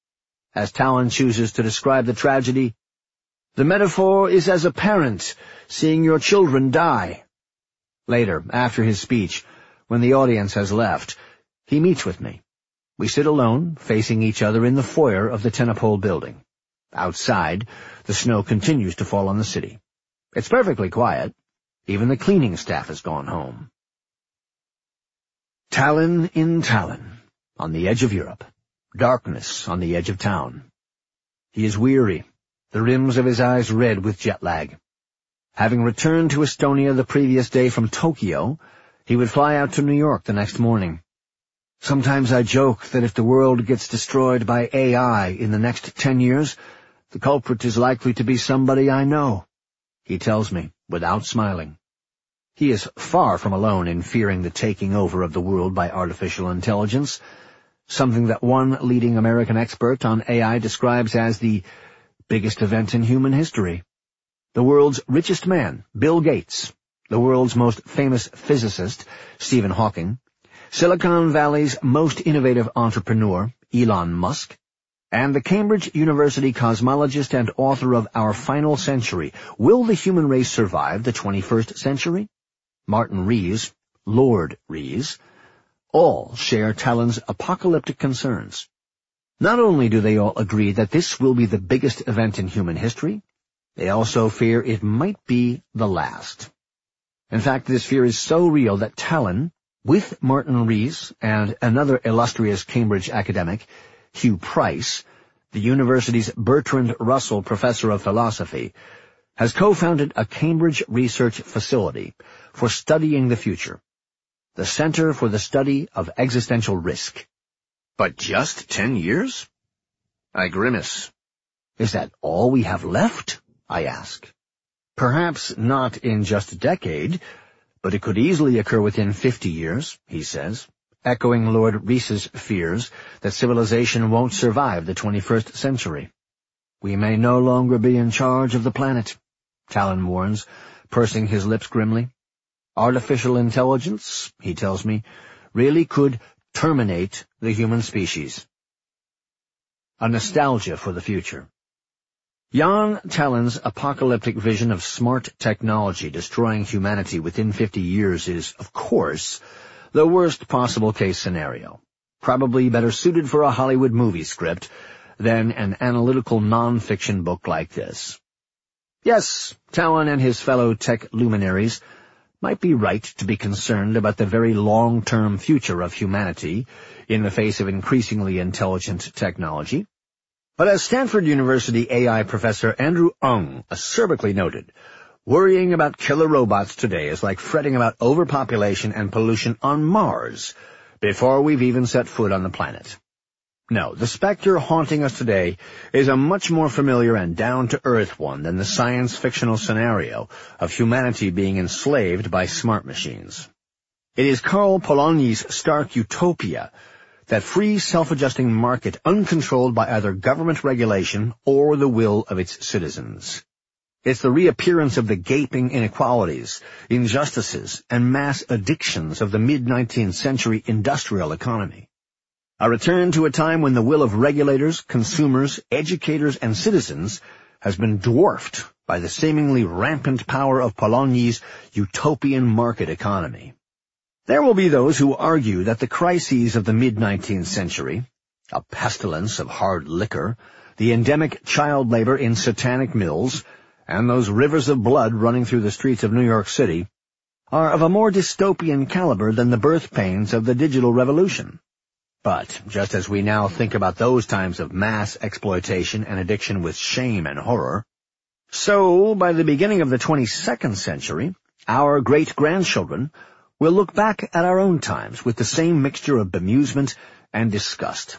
As Talon chooses to describe the tragedy, the metaphor is as a parent seeing your children die. Later, after his speech, when the audience has left, he meets with me. We sit alone, facing each other in the foyer of the Tenopole building. Outside, the snow continues to fall on the city. It's perfectly quiet. Even the cleaning staff has gone home. Talon in Talon, on the edge of Europe. Darkness on the edge of town. He is weary, the rims of his eyes red with jet lag. Having returned to Estonia the previous day from Tokyo, he would fly out to New York the next morning. Sometimes I joke that if the world gets destroyed by A I in the next ten years, the culprit is likely to be somebody I know, he tells me, without smiling. He is far from alone in fearing the taking over of the world by artificial intelligence, something that one leading American expert on A I describes as the biggest event in human history. The world's richest man, Bill Gates, the world's most famous physicist, Stephen Hawking, Silicon Valley's most innovative entrepreneur, Elon Musk, and the Cambridge University cosmologist and author of Our Final Century, Will the Human Race Survive the twenty-first Century? Martin Rees, Lord Rees, all share Talon's apocalyptic concerns. Not only do they all agree that this will be the biggest event in human history, they also fear it might be the last. In fact, this fear is so real that Talon, with Martin Rees and another illustrious Cambridge academic, Hugh Price, the university's Bertrand Russell Professor of Philosophy, has co-founded a Cambridge research facility for studying the future, the Center for the Study of Existential Risk. But just ten years? I grimace. Is that all we have left? I ask. Perhaps not in just a decade, but it could easily occur within fifty years, he says, echoing Lord Rees's fears that civilization won't survive the twenty-first century. We may no longer be in charge of the planet, Talon warns, pursing his lips grimly. Artificial intelligence, he tells me, really could terminate the human species. A nostalgia for the future. Jan Tallin's apocalyptic vision of smart technology destroying humanity within fifty years is, of course, the worst possible case scenario, probably better suited for a Hollywood movie script than an analytical non-fiction book like this. Yes, Tallin and his fellow tech luminaries might be right to be concerned about the very long-term future of humanity in the face of increasingly intelligent technology. But as Stanford University A I professor Andrew Ng acerbically noted, worrying about killer robots today is like fretting about overpopulation and pollution on Mars before we've even set foot on the planet. No, the specter haunting us today is a much more familiar and down-to-earth one than the science-fictional scenario of humanity being enslaved by smart machines. It is Karl Polanyi's stark utopia, that free, self-adjusting market uncontrolled by either government regulation or the will of its citizens. It's the reappearance of the gaping inequalities, injustices, and mass addictions of the mid-nineteenth century industrial economy. A return to a time when the will of regulators, consumers, educators, and citizens has been dwarfed by the seemingly rampant power of Polanyi's utopian market economy. There will be those who argue that the crises of the mid-nineteenth century, a pestilence of hard liquor, the endemic child labor in satanic mills, and those rivers of blood running through the streets of New York City, are of a more dystopian caliber than the birth pains of the digital revolution. But just as we now think about those times of mass exploitation and addiction with shame and horror, so by the beginning of the twenty-second century, our great-grandchildren will look back at our own times with the same mixture of bemusement and disgust.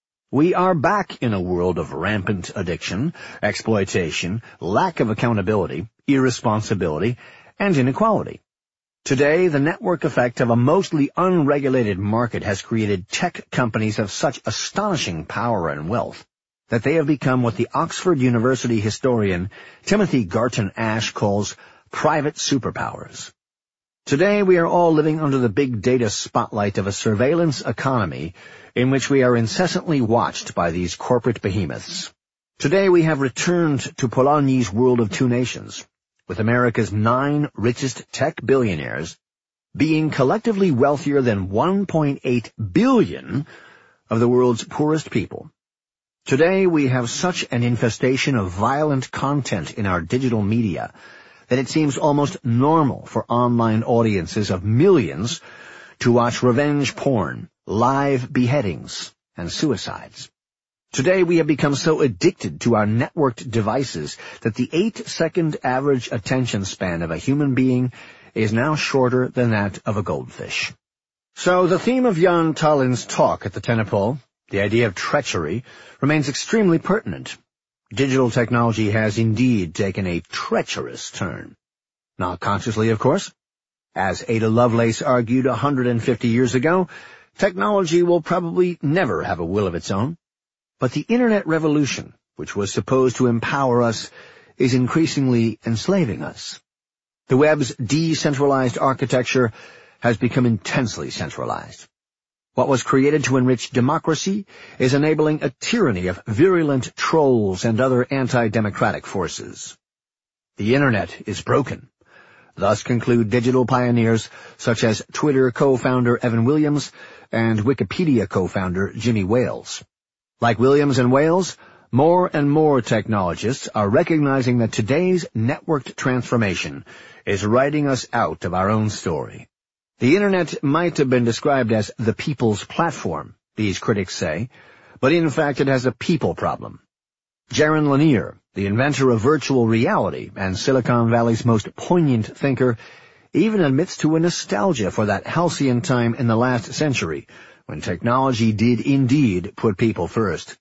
We are back in a world of rampant addiction, exploitation, lack of accountability, irresponsibility, and inequality. Today, the network effect of a mostly unregulated market has created tech companies of such astonishing power and wealth that they have become what the Oxford University historian Timothy Garton Ash calls private superpowers. Today, we are all living under the big data spotlight of a surveillance economy in which we are incessantly watched by these corporate behemoths. Today, we have returned to Polanyi's world of two nations, with America's nine richest tech billionaires being collectively wealthier than one point eight billion of the world's poorest people. Today, we have such an infestation of violent content in our digital media that it seems almost normal for online audiences of millions to watch revenge porn, live beheadings, and suicides. Today we have become so addicted to our networked devices that the eight-second average attention span of a human being is now shorter than that of a goldfish. So the theme of Jan Tallin's talk at the Tenepol, the idea of treachery, remains extremely pertinent. Digital technology has indeed taken a treacherous turn. Not consciously, of course. As Ada Lovelace argued one hundred fifty years ago, technology will probably never have a will of its own. But the Internet revolution, which was supposed to empower us, is increasingly enslaving us. The web's decentralized architecture has become intensely centralized. What was created to enrich democracy is enabling a tyranny of virulent trolls and other anti-democratic forces. The Internet is broken. Thus conclude digital pioneers such as Twitter co-founder Evan Williams and Wikipedia co-founder Jimmy Wales. Like Williams and Wales, more and more technologists are recognizing that today's networked transformation is writing us out of our own story. The Internet might have been described as the people's platform, these critics say, but in fact it has a people problem. Jaron Lanier, the inventor of virtual reality and Silicon Valley's most poignant thinker, even admits to a nostalgia for that halcyon time in the last century when technology did indeed put people first.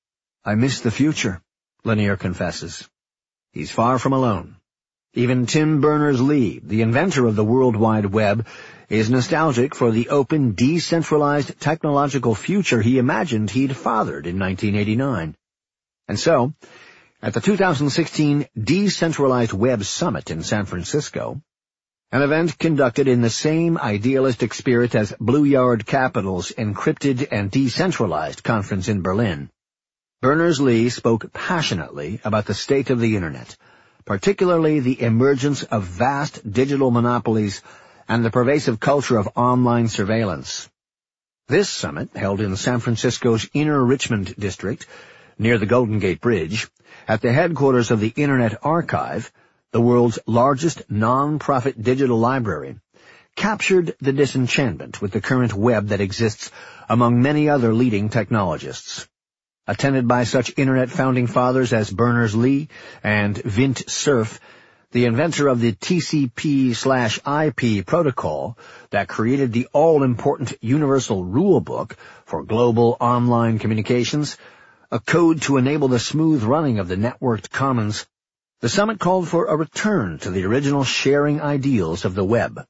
I miss the future, Lanier confesses. He's far from alone. Even Tim Berners-Lee, the inventor of the World Wide Web, is nostalgic for the open, decentralized technological future he imagined he'd fathered in nineteen eighty-nine. And so, at the two thousand sixteen Decentralized Web Summit in San Francisco, an event conducted in the same idealistic spirit as Blue Yard Capital's Encrypted and Decentralized conference in Berlin, Berners-Lee spoke passionately about the state of the Internet, particularly the emergence of vast digital monopolies and the pervasive culture of online surveillance. This summit, held in San Francisco's Inner Richmond district, near the Golden Gate Bridge, at the headquarters of the Internet Archive, the world's largest non-profit digital library, captured the disenchantment with the current web that exists among many other leading technologists. Attended by such Internet founding fathers as Berners-Lee and Vint Cerf, the inventor of the T C P slash I P protocol that created the all-important Universal Rule Book for global online communications, a code to enable the smooth running of the networked commons, the summit called for a return to the original sharing ideals of the web.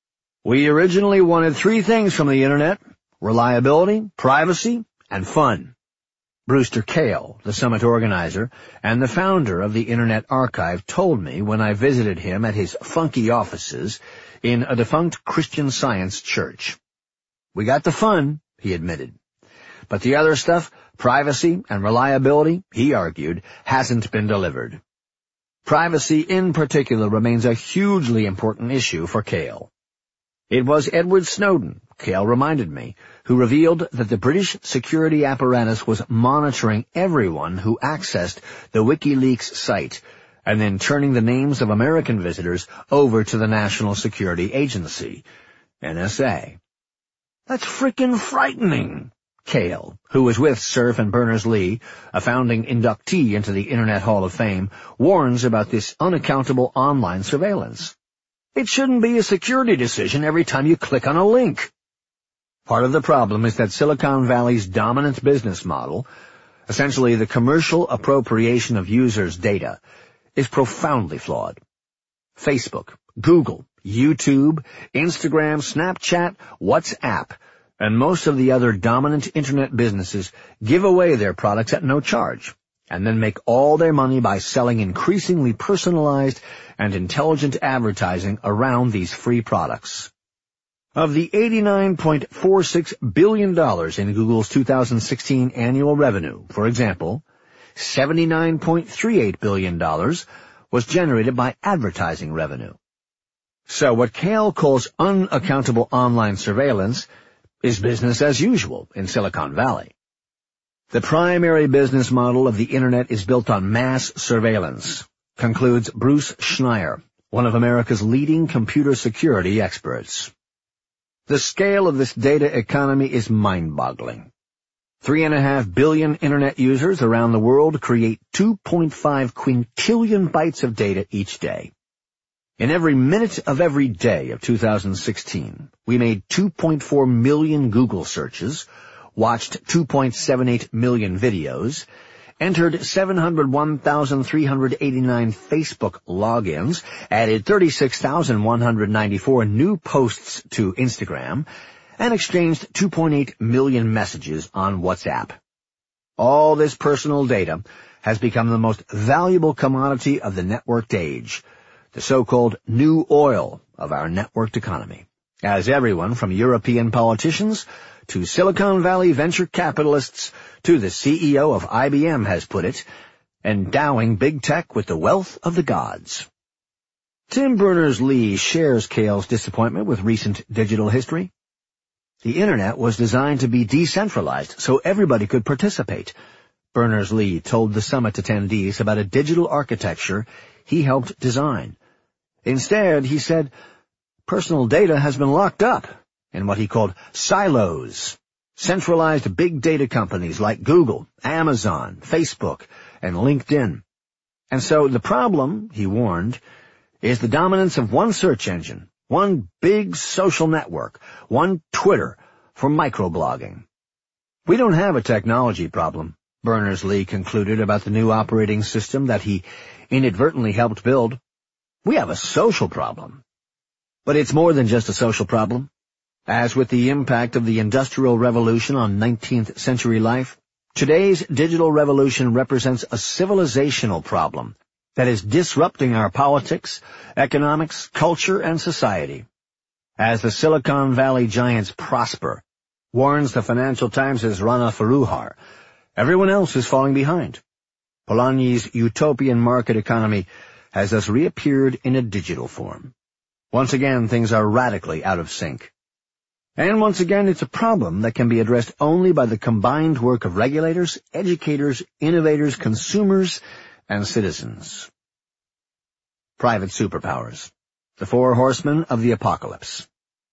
We originally wanted three things from the Internet: reliability, privacy, and fun. Brewster Kahle, the summit organizer and the founder of the Internet Archive, told me when I visited him at his funky offices in a defunct Christian Science church. We got the fun, he admitted. But the other stuff, privacy and reliability, he argued, hasn't been delivered. Privacy in particular remains a hugely important issue for Kahle. It was Edward Snowden, Kahle reminded me, who revealed that the British security apparatus was monitoring everyone who accessed the WikiLeaks site and then turning the names of American visitors over to the National Security Agency, N S A. That's frickin' frightening, Kahle, who was with Cerf and Berners-Lee, a founding inductee into the Internet Hall of Fame, warns about this unaccountable online surveillance. It shouldn't be a security decision every time you click on a link. Part of the problem is that Silicon Valley's dominant business model, essentially the commercial appropriation of users' data, is profoundly flawed. Facebook, Google, YouTube, Instagram, Snapchat, WhatsApp, and most of the other dominant Internet businesses give away their products at no charge, and then make all their money by selling increasingly personalized and intelligent advertising around these free products. Of the eighty-nine point four six billion dollars in Google's two thousand sixteen annual revenue, for example, seventy-nine point three eight billion dollars was generated by advertising revenue. So what Kahle calls unaccountable online surveillance is business as usual in Silicon Valley. The primary business model of the Internet is built on mass surveillance, concludes Bruce Schneier, one of America's leading computer security experts. The scale of this data economy is mind-boggling. Three and a half billion Internet users around the world create two point five quintillion bytes of data each day. In every minute of every day of two thousand sixteen, we made two point four million Google searches, watched two point seven eight million videos, entered seven hundred one thousand three hundred eighty-nine Facebook logins, added thirty-six thousand one hundred ninety-four new posts to Instagram, and exchanged two point eight million messages on WhatsApp. All this personal data has become the most valuable commodity of the networked age, the so-called new oil of our networked economy, as everyone from European politicians to Silicon Valley venture capitalists to the C E O of I B M has put it, endowing big tech with the wealth of the gods. Tim Berners-Lee shares Kahle's disappointment with recent digital history. The Internet was designed to be decentralized so everybody could participate. Berners-Lee told the summit attendees about a digital architecture he helped design. Instead, he said, personal data has been locked up in what he called silos, centralized big data companies like Google, Amazon, Facebook, and LinkedIn. And so the problem, he warned, is the dominance of one search engine, one big social network, one Twitter for microblogging. We don't have a technology problem, Berners-Lee concluded about the new operating system that he inadvertently helped build. We have a social problem. But it's more than just a social problem. As with the impact of the Industrial Revolution on nineteenth century life, today's digital revolution represents a civilizational problem that is disrupting our politics, economics, culture, and society. As the Silicon Valley giants prosper, warns the Financial Times' Rana Foroohar, Everyone else is falling behind. Polanyi's utopian market economy has thus reappeared in a digital form. Once again, things are radically out of sync. And once again, it's a problem that can be addressed only by the combined work of regulators, educators, innovators, consumers, and citizens. Private superpowers. The Four Horsemen of the Apocalypse.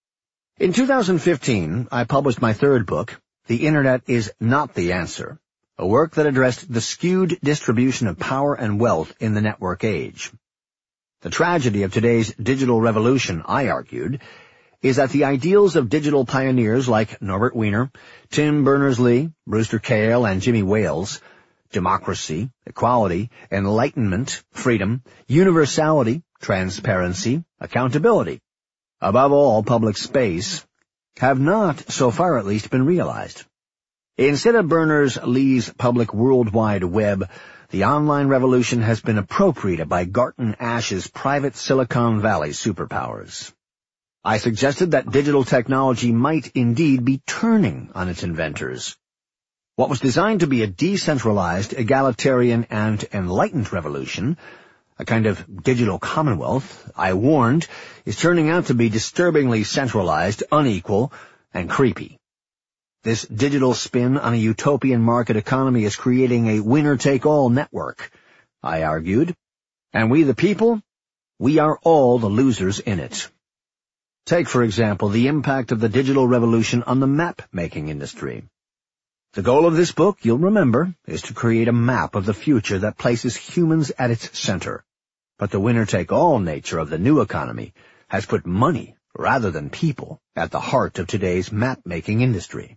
In two thousand fifteen, I published my third book, The Internet is Not the Answer, a work that addressed the skewed distribution of power and wealth in the network age. The tragedy of today's digital revolution, I argued, is that the ideals of digital pioneers like Norbert Wiener, Tim Berners-Lee, Brewster Kahle, and Jimmy Wales, democracy, equality, enlightenment, freedom, universality, transparency, accountability, above all public space, have not, so far at least, been realized. Instead of Berners-Lee's public World Wide Web, the online revolution has been appropriated by Garton Ash's private Silicon Valley superpowers. I suggested that digital technology might indeed be turning on its inventors. What was designed to be a decentralized, egalitarian, and enlightened revolution, a kind of digital commonwealth, I warned, is turning out to be disturbingly centralized, unequal, and creepy. This digital spin on a utopian market economy is creating a winner-take-all network, I argued, and we the people, we are all the losers in it. Take, for example, the impact of the digital revolution on the map-making industry. The goal of this book, you'll remember, is to create a map of the future that places humans at its center. But the winner-take-all nature of the new economy has put money, rather than people, at the heart of today's map-making industry.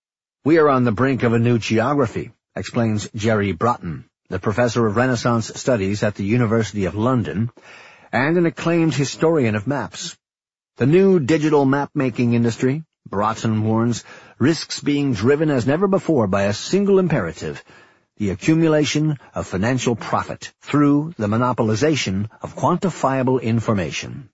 We are on the brink of a new geography, explains Jerry Broughton, the professor of Renaissance Studies at the University of London, and an acclaimed historian of maps. The new digital map-making industry, Broughton warns, risks being driven as never before by a single imperative, the accumulation of financial profit through the monopolization of quantifiable information.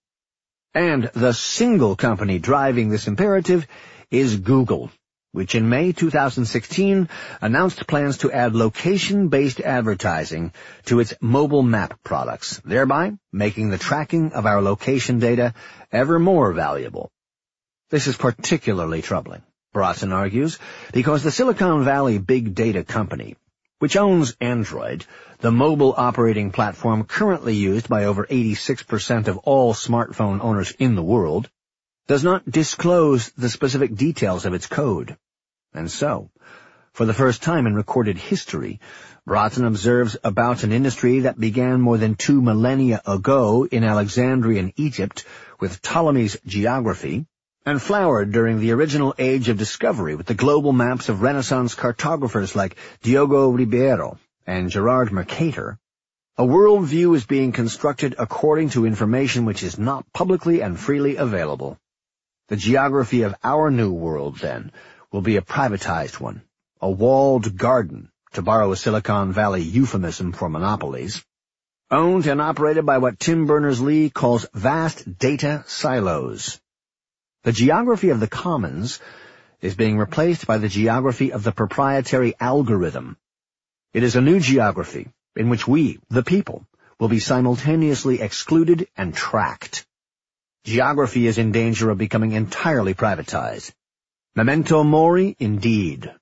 And the single company driving this imperative is Google, which in May two thousand sixteen announced plans to add location-based advertising to its mobile map products, thereby making the tracking of our location data ever more valuable. This is particularly troubling, Broughton argues, because the Silicon Valley Big Data Company, which owns Android, the mobile operating platform currently used by over eighty-six percent of all smartphone owners in the world, does not disclose the specific details of its code. And so, for the first time in recorded history, Broughton observes about an industry that began more than two millennia ago in Alexandrian Egypt with Ptolemy's geography, and flowered during the original age of discovery with the global maps of Renaissance cartographers like Diogo Ribeiro and Gerard Mercator. A worldview is being constructed according to information which is not publicly and freely available. The geography of our new world, then, will be a privatized one, a walled garden, to borrow a Silicon Valley euphemism for monopolies, owned and operated by what Tim Berners-Lee calls vast data silos. The geography of the commons is being replaced by the geography of the proprietary algorithm. It is a new geography in which we, the people, will be simultaneously excluded and tracked. Geography is in danger of becoming entirely privatized. Memento mori, indeed.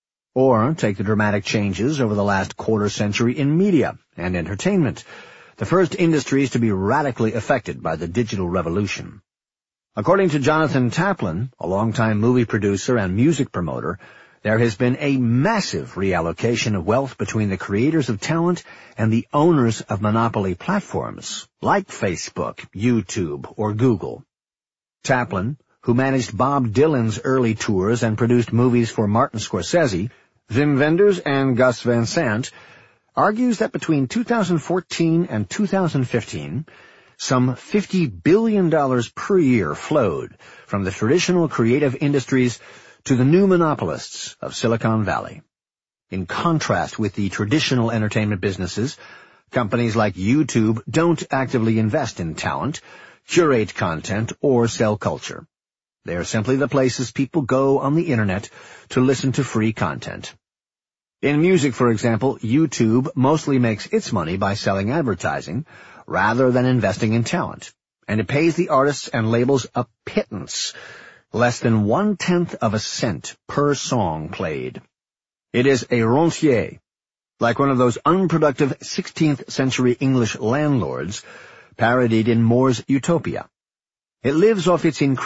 Or take the dramatic changes over the last quarter century in media and entertainment, the first industries to be radically affected by the digital revolution. According to Jonathan Taplin, a longtime movie producer and music promoter, there has been a massive reallocation of wealth between the creators of talent and the owners of monopoly platforms, like Facebook, YouTube, or Google. Taplin, who managed Bob Dylan's early tours and produced movies for Martin Scorsese, Wim Wenders, and Gus Van Sant, argues that between two thousand fourteen and two thousand fifteen, some fifty billion dollars per year flowed from the traditional creative industries to the new monopolists of Silicon Valley. In contrast with the traditional entertainment businesses, companies like YouTube don't actively invest in talent, curate content, or sell culture. They are simply the places people go on the Internet to listen to free content. In music, for example, YouTube mostly makes its money by selling advertising rather than investing in talent, and it pays the artists and labels a pittance, less than one-tenth of a cent per song played. It is a rentier, like one of those unproductive sixteenth century English landlords parodied in More's Utopia. It lives off its increasing